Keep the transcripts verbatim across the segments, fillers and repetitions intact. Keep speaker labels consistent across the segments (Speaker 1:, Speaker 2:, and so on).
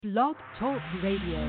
Speaker 1: Blog Talk Radio.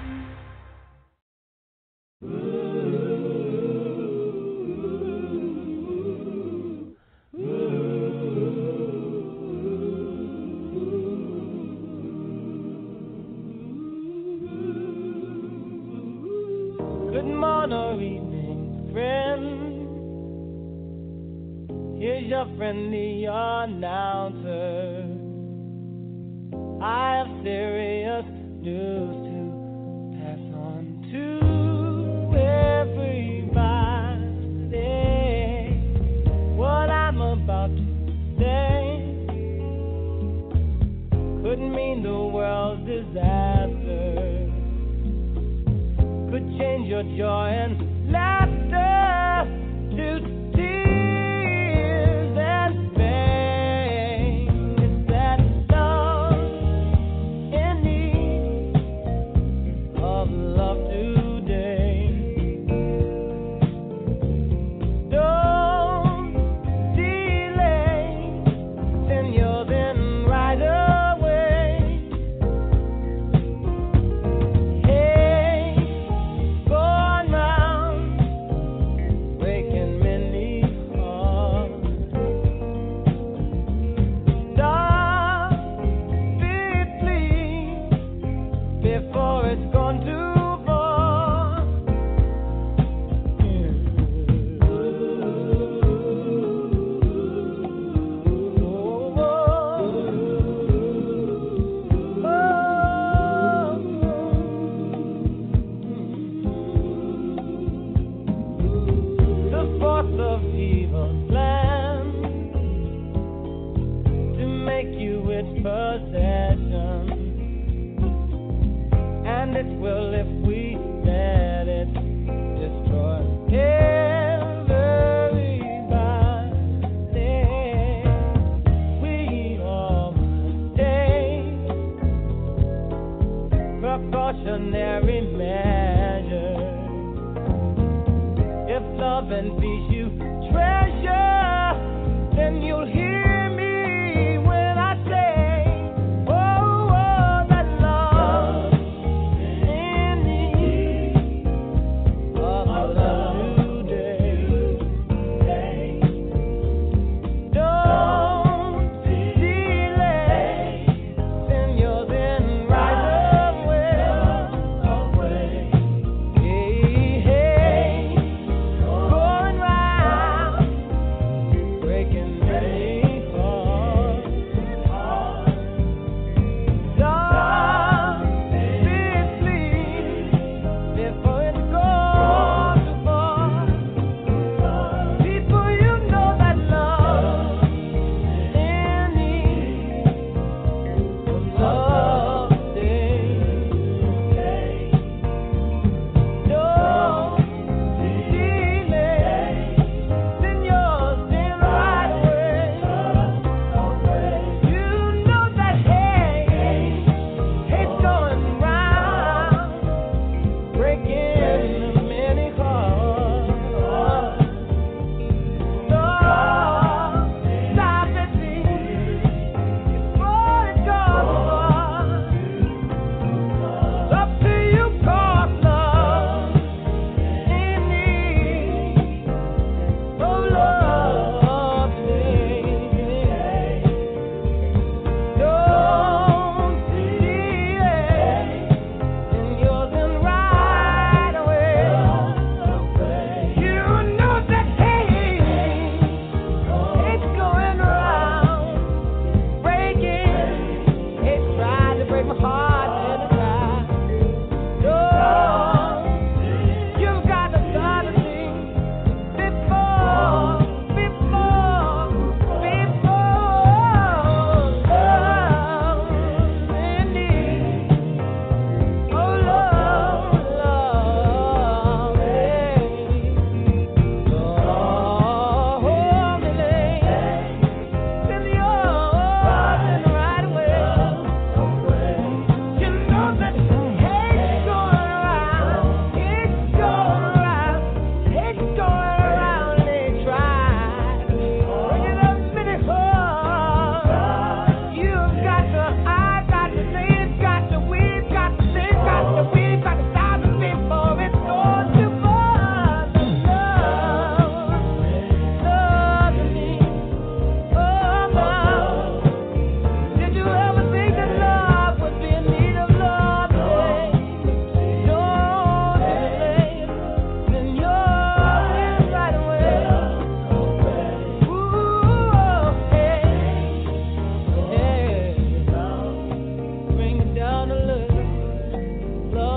Speaker 2: Good morning or evening, friend. Here's your friendly announcer. I have serious news to pass on to everybody. What I'm about to say could mean the world's disaster. Could change your joy and laughter to tears and pain. It's that love in need of love today. Don't delay, send yours in right away. Hey, going round, breaking many hearts. Stop it, please, before it's gone too far. The force of evil plans to make you its possession, and it will if we let it destroy everybody. We all must take precautionary measures. If love and peace you treasure, then you'll hear me when I say, oh, oh, that love in need of love today. Don't delay, send yours in right away. Hey, hey, going round, breaking many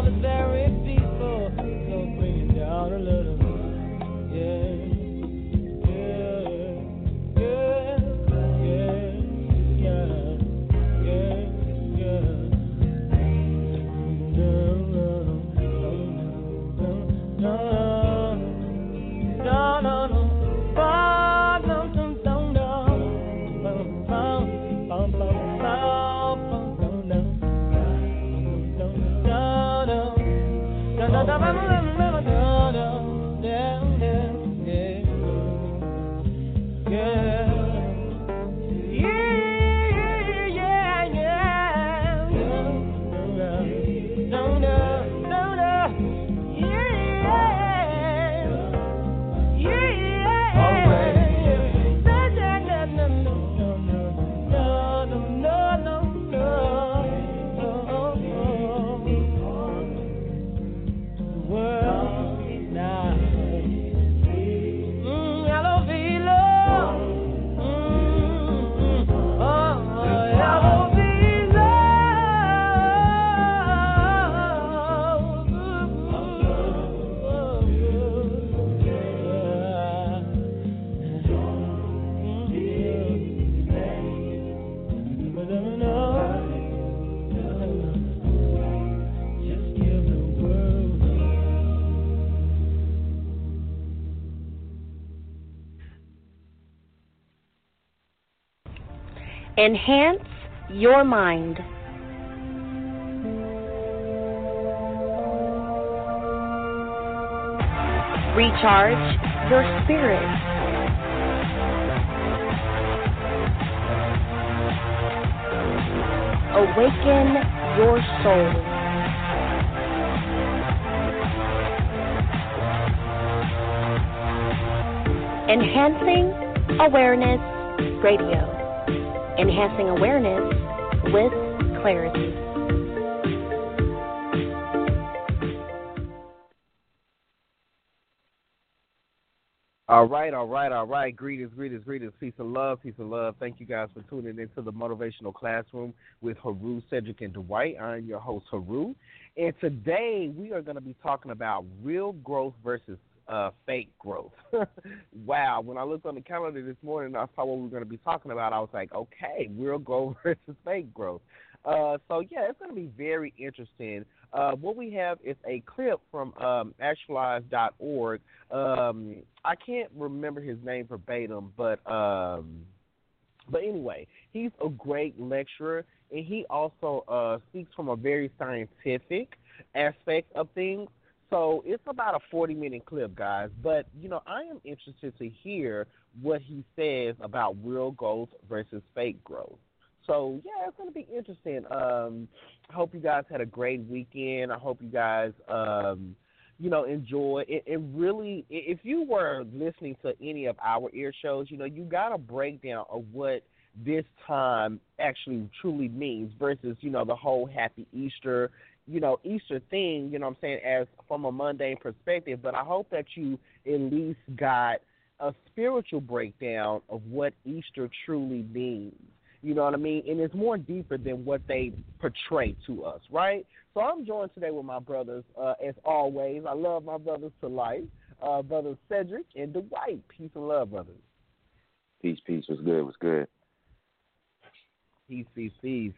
Speaker 2: the very people. So bring it down a little. Yeah.
Speaker 3: Enhance your mind. Recharge your spirit. Awaken your soul. Enhancing Awareness Radio. Enhancing awareness with clarity.
Speaker 4: All right, all right, all right. Greetings, greetings, greetings. Peace and love, peace and love. Thank you guys for tuning into the Motivational Classroom with Haru, Cedric, and Dwight. I'm your host, Haru. And today we are going to be talking about real growth versus Uh, fake growth. Wow. When I looked on the calendar this morning and I saw what we were going to be talking about, I was like, okay, real growth versus fake growth. Uh, so, yeah, it's going to be very interesting. Uh, what we have is a clip from um, actualize dot org. Um, I can't remember his name verbatim, but um, but anyway, he's a great lecturer, and he also uh, speaks from a very scientific aspect of things. So it's about a forty-minute clip, guys. But, you know, I am interested to hear what he says about real growth versus fake growth. So, yeah, it's going to be interesting. Um, I hope you guys had a great weekend. I hope you guys, um, you know, enjoy it. It really, if you were listening to any of our ear shows, you know, you got a breakdown of what this time actually truly means versus, you know, the whole Happy Easter, you know, Easter thing, you know what I'm saying, as from a mundane perspective. But I hope that you at least got a spiritual breakdown of what Easter truly means. You know what I mean? And it's more deeper than what they portray to us, right? So I'm joined today with my brothers, uh, as always. I love my brothers to life, uh, brothers Cedric and Dwight. Peace and love, brothers.
Speaker 5: Peace, peace. What's good? What's good?
Speaker 4: Peace, peace, peace.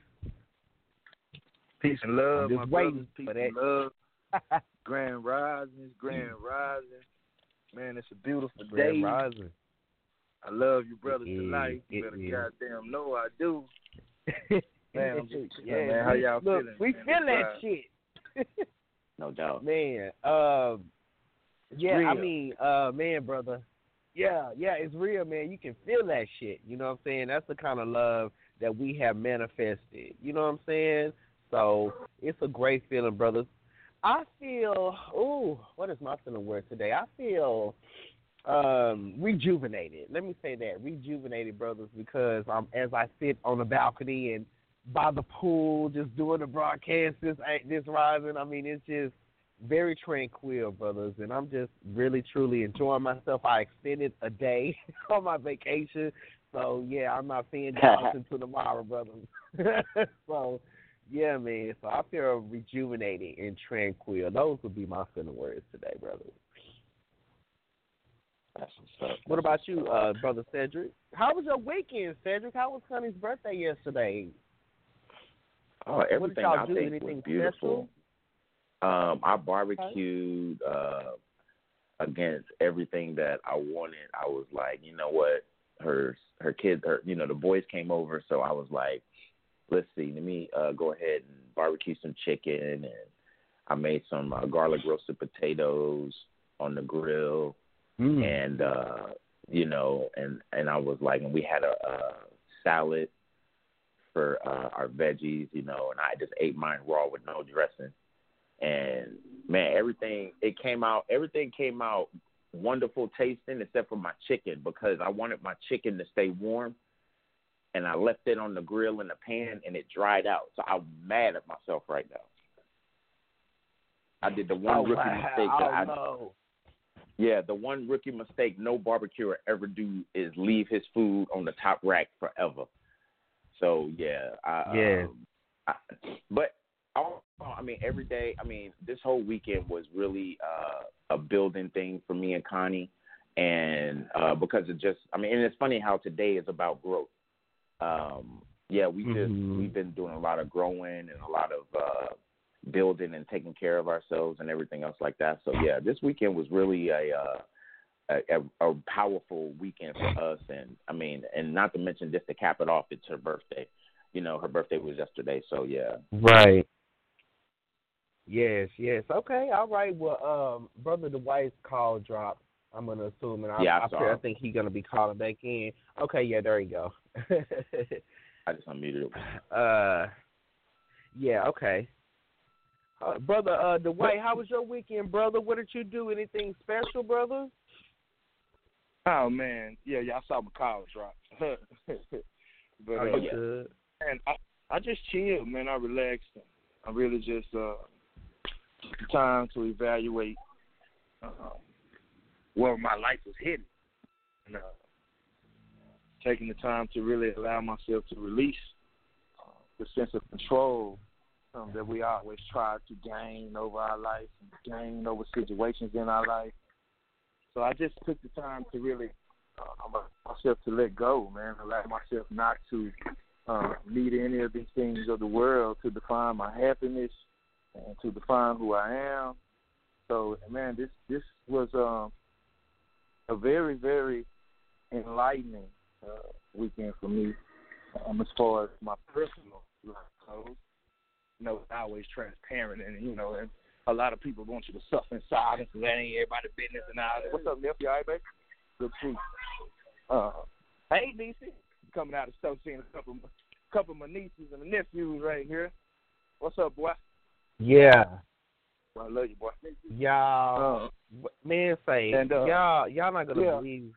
Speaker 6: Peace and love,
Speaker 4: I'm just
Speaker 6: my
Speaker 4: waiting
Speaker 6: brothers. Peace
Speaker 4: for
Speaker 6: and
Speaker 4: that.
Speaker 6: love. Grand rising, grand rising. Man, it's a beautiful
Speaker 4: Grand
Speaker 6: day.
Speaker 4: rising.
Speaker 6: I love you, brothers
Speaker 4: It
Speaker 6: to
Speaker 4: is.
Speaker 6: life. You
Speaker 4: It
Speaker 6: better
Speaker 4: is.
Speaker 6: goddamn know I do. Man, I'm just,
Speaker 4: yeah,
Speaker 6: man, how y'all
Speaker 4: look,
Speaker 6: feeling?
Speaker 4: we
Speaker 6: man?
Speaker 4: feel that
Speaker 6: Right.
Speaker 4: shit.
Speaker 5: No doubt.
Speaker 4: Man, um, yeah,
Speaker 6: real.
Speaker 4: I mean, uh, man, brother, yeah, yeah, it's real, man. You can feel that shit. You know what I'm saying? That's the kind of love that we have manifested. You know what I'm saying? So it's a great feeling, brothers. I feel, ooh, what is my feeling word today? I feel um, rejuvenated. Let me say that, rejuvenated, brothers, because um, as I sit on the balcony and by the pool, just doing the broadcast this this rising, I mean, it's just very tranquil, brothers, and I'm just really, truly enjoying myself. I extended a day on my vacation, so, yeah, I'm not seeing y'all until tomorrow, brothers. So, Yeah, man. So I feel rejuvenating and tranquil. Those would be my final words today, brother.
Speaker 5: That's what's up.
Speaker 4: What about you, uh, brother Cedric? How was your weekend, Cedric? How was Sonny's birthday yesterday?
Speaker 5: Oh, everything
Speaker 4: what did y'all
Speaker 5: I
Speaker 4: do?
Speaker 5: think
Speaker 4: Anything
Speaker 5: was beautiful.
Speaker 4: Special?
Speaker 5: Um, I barbecued uh, against everything that I wanted. I was like, you know what? Her her kids, her you know, the boys came over, so I was like, let's see, let me uh, go ahead and barbecue some chicken, and I made some uh, garlic roasted potatoes on the grill,
Speaker 4: Mm.
Speaker 5: and uh, you know, and and I was like, and we had a, a salad for uh, our veggies, you know, and I just ate mine raw with no dressing. And man, everything it came out, everything came out wonderful tasting except for my chicken, because I wanted my chicken to stay warm, and I left it on the grill in the pan and it dried out. So I'm mad at myself right now. I did the one
Speaker 4: oh,
Speaker 5: rookie
Speaker 4: wow.
Speaker 5: mistake
Speaker 4: oh,
Speaker 5: that I
Speaker 4: no.
Speaker 5: Yeah, the one rookie mistake no barbecuer ever do is leave his food on the top rack forever. So yeah, I,
Speaker 4: Yeah.
Speaker 5: um, I, but all, I mean, every day. I mean, this whole weekend was really uh, a building thing for me and Connie, and uh, because it just, I mean, and it's funny how today is about growth. Um, yeah, we just
Speaker 4: Mm-hmm.
Speaker 5: we've been doing a lot of growing and a lot of uh, building and taking care of ourselves and everything else like that. So yeah, this weekend was really a, uh, a, a a powerful weekend for us, and I mean, and not to mention just to cap it off, it's her birthday. You know, her birthday was yesterday, so yeah.
Speaker 4: Right. Yes, yes. Okay, all right. Well, um, brother Dwight's call dropped. I'm gonna assume, and I,
Speaker 5: Yeah, I
Speaker 4: I,
Speaker 5: saw
Speaker 4: I
Speaker 5: it.
Speaker 4: think he's gonna be calling back in. Okay, yeah, there you go.
Speaker 5: I just unmuted it.
Speaker 4: uh, yeah, okay. Uh, brother uh, Dwight, how was your weekend, brother? What did you do? Anything special, brother?
Speaker 6: Oh man, yeah, y'all saw my call drop. but
Speaker 4: Oh,
Speaker 6: uh,
Speaker 4: you good?
Speaker 6: man, I I just chilled, man. I relaxed. I really just uh, took the time to evaluate uh, where my life was headed, and uh, taking the time to really allow myself to release uh, the sense of control um, that we always try to gain over our life and gain over situations in our life. So I just took the time to really uh, allow myself to let go, man, allow myself not to uh, need any of these things of the world to define my happiness and to define who I am. So, man, this this was um, a very, very enlightening uh, weekend for me um, as far as my personal life goes. You know, it's always transparent, and, you know, and a lot of people want you to suffer in silence, and that ain't everybody's business and all that. What's up, nephew? All right, baby? Good to see you. Uh, hey, D C. Coming out of the store, seeing a couple, couple of my nieces and my nephews right here. What's up, boy?
Speaker 4: Yeah.
Speaker 6: Well, I love you, boy.
Speaker 4: Y'all,
Speaker 6: Uh,
Speaker 4: man, say,
Speaker 6: and, uh,
Speaker 4: y'all, y'all not going to
Speaker 6: yeah.
Speaker 4: believe.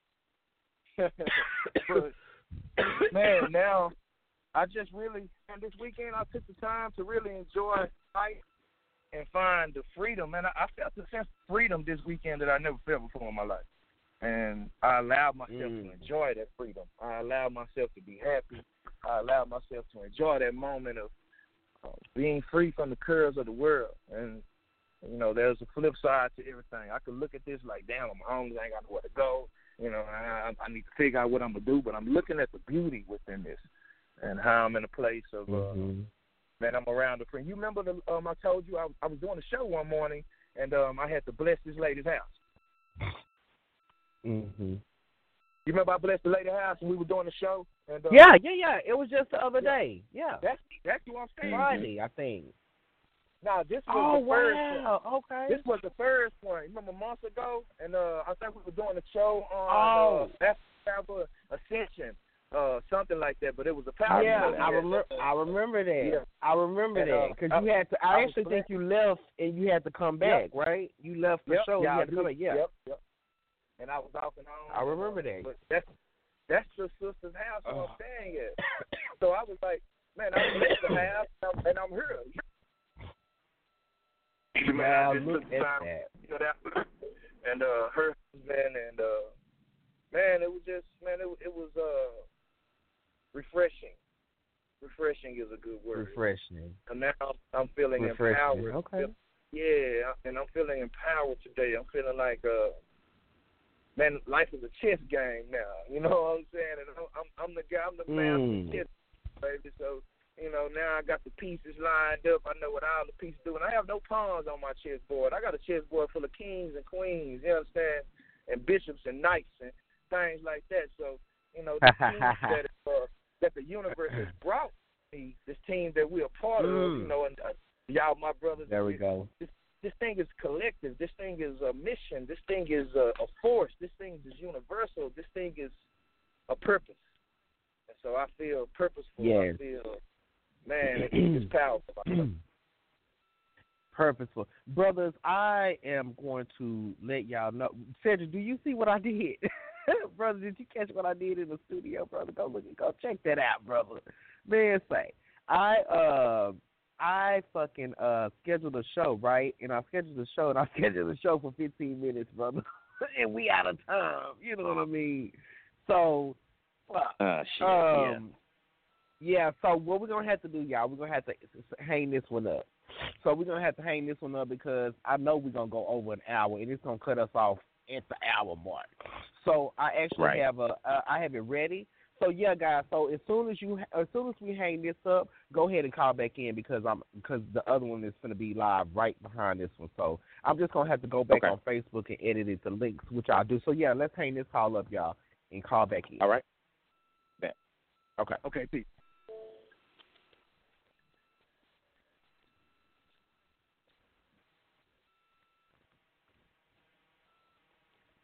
Speaker 6: but, man, now, I just really, and this weekend I took the time to really enjoy life and find the freedom. And I, I felt a sense of freedom this weekend that I never felt before in my life. And I allowed myself
Speaker 4: Mm.
Speaker 6: to enjoy that freedom. I allowed myself to be happy. I allowed myself to enjoy that moment of uh, being free from the curves of the world. And, you know, there's a flip side to everything. I could look at this like, damn, I'm homeless, I ain't got nowhere to go. You know, I, I need to figure out what I'm going to do. But I'm looking at the beauty within this and how I'm in a place of, uh,
Speaker 4: Mm-hmm.
Speaker 6: man, I'm around the friend. You remember the, um, I told you I, I was doing a show one morning, and um, I had to bless this lady's house.
Speaker 4: Mm-hmm.
Speaker 6: You remember I blessed the lady's house, and we were doing the show? And uh,
Speaker 4: Yeah, yeah, yeah. It was just the other
Speaker 6: Yeah.
Speaker 4: day. Yeah.
Speaker 6: That's that's what I'm saying.
Speaker 4: Friday, I think.
Speaker 6: Now this was
Speaker 4: Oh,
Speaker 6: the first
Speaker 4: wow.
Speaker 6: one.
Speaker 4: Okay.
Speaker 6: This was the first one. You remember months ago? And uh, I think we were doing a show on
Speaker 4: Oh.
Speaker 6: uh, Power Ascension, uh, something like that. But it was a power.
Speaker 4: Yeah,
Speaker 6: show.
Speaker 4: I remember. I remember that.
Speaker 6: Yeah.
Speaker 4: I remember
Speaker 6: And,
Speaker 4: that
Speaker 6: uh,
Speaker 4: because
Speaker 6: I-
Speaker 4: you had to. I,
Speaker 6: I was
Speaker 4: actually think
Speaker 6: blessed.
Speaker 4: you left and you had to come back,
Speaker 6: Yep.
Speaker 4: right? You left the
Speaker 6: Yep,
Speaker 4: show.
Speaker 6: yeah,
Speaker 4: you
Speaker 6: I
Speaker 4: had to come
Speaker 6: did.
Speaker 4: back. Yeah.
Speaker 6: Yep, yep. And I was off and on.
Speaker 4: I remember that.
Speaker 6: But that's that's your sister's house. What
Speaker 4: Oh.
Speaker 6: I'm saying is. So I was like, man, I'm at the house and I'm here.
Speaker 4: Wow,
Speaker 6: I just
Speaker 4: look
Speaker 6: took the
Speaker 4: at
Speaker 6: time,
Speaker 4: that.
Speaker 6: you know, that, and uh, her husband, and uh, man, it was just, man, it, it was uh, refreshing refreshing is a good word.
Speaker 4: Refreshing.
Speaker 6: And now I'm feeling
Speaker 4: refreshing.
Speaker 6: empowered.
Speaker 4: Okay.
Speaker 6: Yeah, and I'm feeling empowered today. I'm feeling like, uh, man, life is a chess game now. You know what I'm saying? And I'm, I'm, I'm the guy. I'm the master
Speaker 4: Mm.
Speaker 6: chess, baby. So, you know, now I got the pieces lined up. I know what all the pieces do, and I have no pawns on my chessboard. I got a chessboard full of kings and queens. You understand? And bishops and knights and things like that. So, you know, the team that uh, that the universe has brought me, this team that we're a part
Speaker 4: mm.
Speaker 6: of, you know, and uh, y'all, my brothers.
Speaker 4: There we go.
Speaker 6: This, this thing is collective. This thing is a mission. This thing is a, a force. This thing is universal. This thing is a purpose. And so I feel purposeful.
Speaker 4: Yes.
Speaker 6: I feel, man, it, it's powerful.
Speaker 4: Purposeful. Brothers, I am going to let y'all know. Cedric, do you see what I did? Brother, did you catch what I did in the studio, brother? Go look, go check that out, brother. Man, say, I, uh, I fucking uh, scheduled a show, right? And I scheduled a show, and I scheduled a show for fifteen minutes, brother. And we out of time. You know what I mean? So, fuck.
Speaker 5: Uh, shit,
Speaker 4: um, yeah. yeah, so what we're going to have to do, y'all, we're going to have to hang this one up. So we're going to have to hang this one up because I know we're going to go over an hour, and it's going to cut us off at the hour mark. So I actually
Speaker 5: right.
Speaker 4: have a, uh, I have it ready. So yeah, guys. So as soon as you, as soon as we hang this up, go ahead and call back in because I'm, because the other one is going to be live right behind this one. So I'm just gonna have to go back
Speaker 5: okay.
Speaker 4: on Facebook and edit it to links, which I'll do. So yeah, let's hang this call up, y'all, and call back in.
Speaker 5: All right.
Speaker 4: Okay.
Speaker 6: Okay, peace.